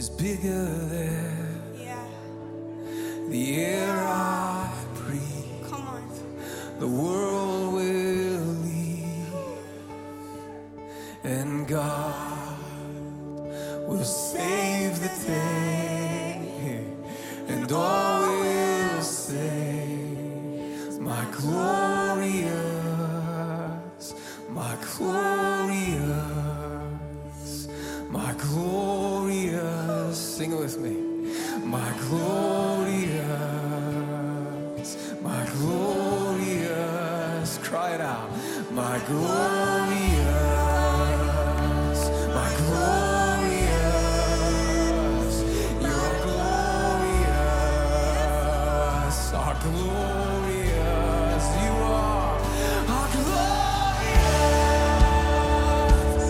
is bigger than the air I breathe. Come on. The world will leave, and God will save the day, and all will say, my glorious, my glorious, my glorious. Sing it with me. My glorious, my glorious. Cry it out. My glorious, my glorious. You're glorious, our glorious. You are our glorious,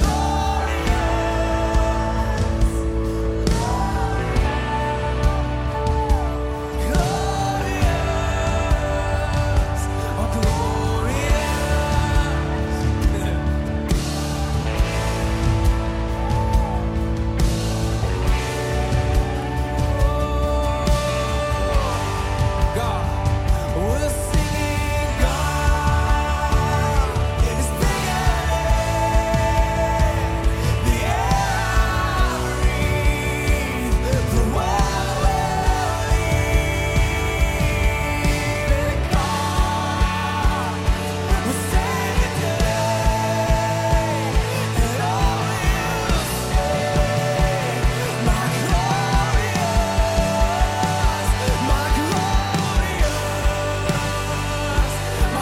glorious, our God, we're singing. God is bigger than the air I breathe. The world will leave, and God will save the day, and all will say, my glorious, my glorious, my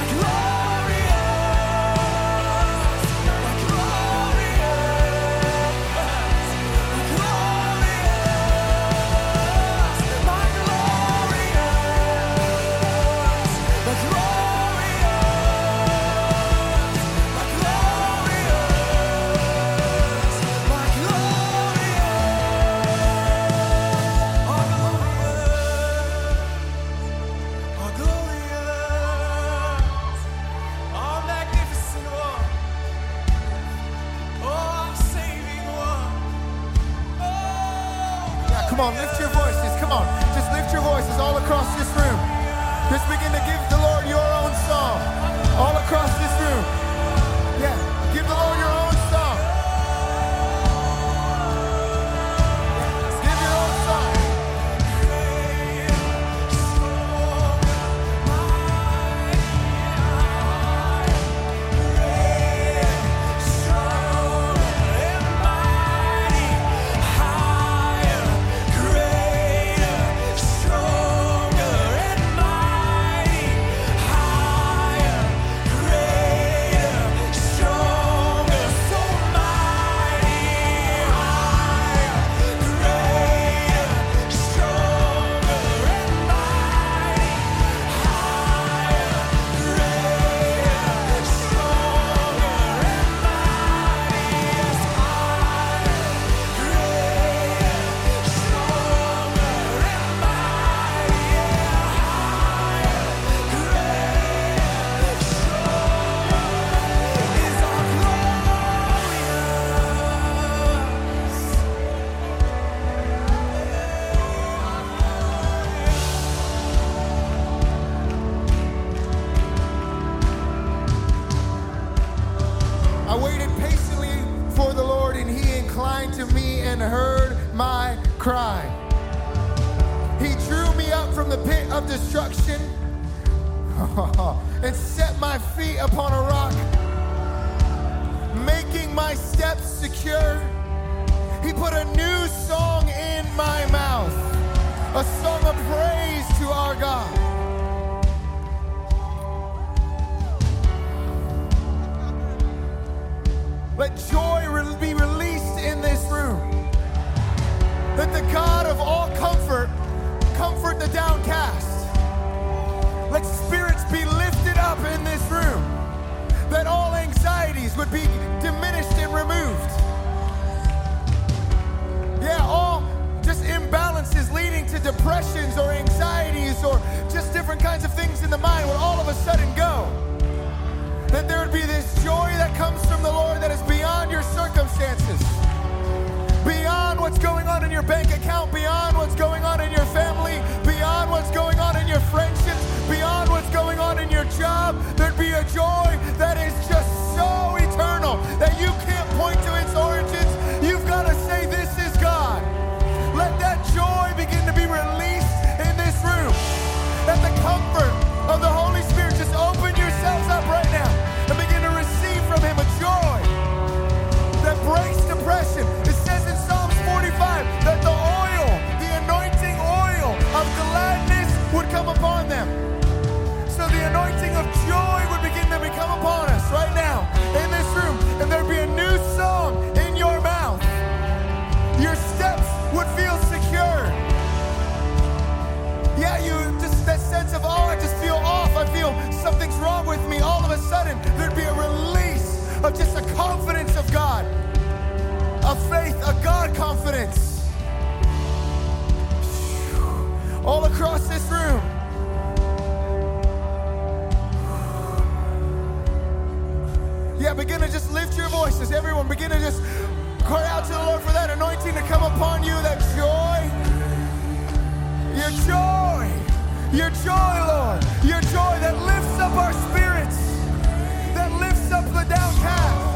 Come on, lift your voices. Come on. Just lift your voices all across this room. Just begin to give the Lord your own song. All across this room. Yeah. Give the Lord your own song. Give your own song. I waited patiently for the Lord, and he inclined to me and heard my cry. He drew me up from the pit of destruction and set my feet upon a rock, making my steps secure. He put a new song in my mouth, a song of praise to our God. Let joy be released in this room. Let the God of all comfort comfort the downcast. Let spirits be lifted up in this room. That all anxieties would be diminished and removed. Yeah, all just imbalances leading to depressions or anxieties or just different kinds of things in the mind would all of a sudden go. That there would be this joy that comes from the Lord that is beyond your circumstances, beyond what's going on in your bank account, beyond what's going on in your family, beyond what's going on in your friendships, beyond what's going on in your job, there'd be a joy that is just so eternal that you can't point to its origins. You've got to say, this is God. Let that joy begin to be released in this room. Let the comfort of the Holy Spirit, just open yourselves up right now and begin to receive from Him a joy that breaks depression. It says in Psalms 45 that the oil, the anointing oil of gladness would come upon them. So the anointing of joy would begin to become upon us right now in this room, and there'd be a new song in your mouth. Your steps would feel secure. Yeah, you just that sense of, oh, I just feel off. I feel something's wrong with me. All of a sudden, there'd be a release of just a confidence of God, a faith, a God confidence. All across this room. Yeah, begin to just lift your voices. Everyone, begin to just cry out to the Lord for that anointing to come upon you, that joy. Your joy. Your joy, Lord. Your joy that lifts up our spirits, that lifts up the downcast.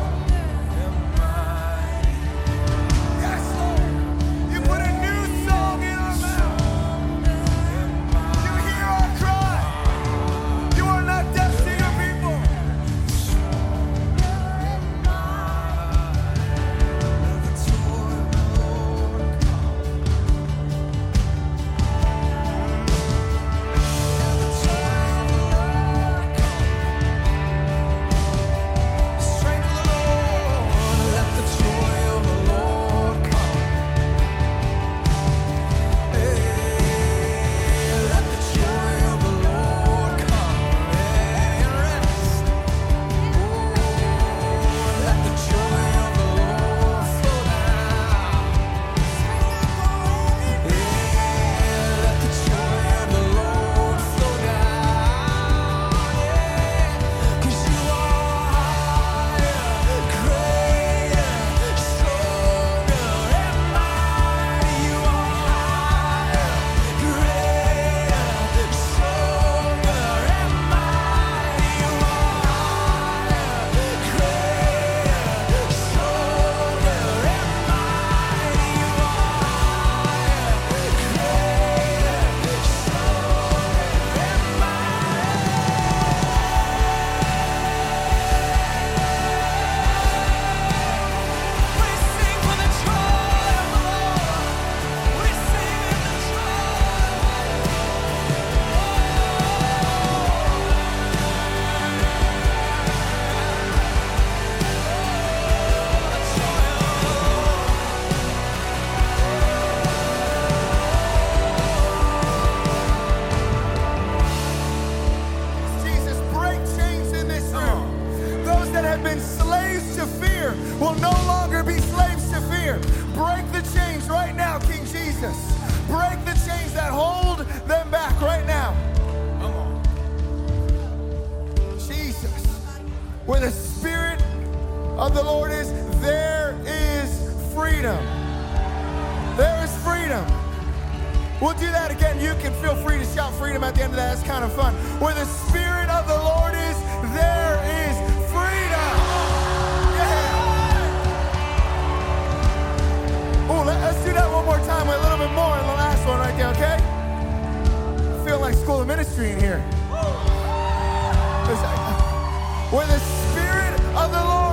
Yes, Lord. You put a new song in our mouth. You hear our cry. You are not deaf to your people. Will no longer be slaves to fear. Break the chains right now, King Jesus. Break the chains that hold them back right now. Come on. Jesus. Where the Spirit of the Lord is, there is freedom. There is freedom. We'll do that again. You can feel free to shout freedom at the end of that. That's kind of fun. Where the Spirit of the Lord is, there is freedom. Oh, let's do that one more time, a little bit more, and the last one right there, okay? I feel like School of Ministry in here. Where the Spirit of the Lord